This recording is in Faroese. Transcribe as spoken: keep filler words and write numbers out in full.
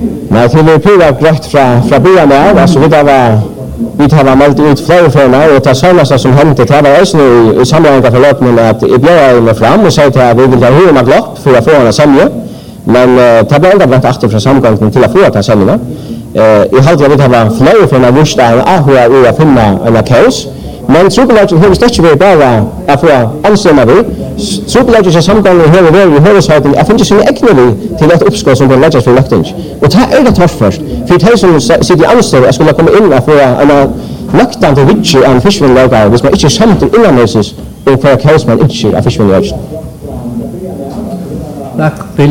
Nej, till det pura grätt från från början där, alltså vi var vi tar meldt ut flera förna och det senaste som hände det var också nu i sammanhanget för loppen att jag bjöd mig fram och sa att vi vill ha hur man lopp för att få en samling. Men det blev ändå bland åtta för samgången till att få att samlingar. I hade jag vet var flera förna visst att hur jag att finna en kaos. Men så kan jag hur stretch vi bara att få anställa vi. Så kan jag samgången hur vi hur så att jag finns ju äckligt till ett uppskott som det läggs för lökting. Och det är det tvärt först. För det som sitter anställda skulle komma in och få en löktan till vitch en fiskvinnlager, hvis man inte samt innanmässigt och för kaos man inte av fiskvinnlager. Tack.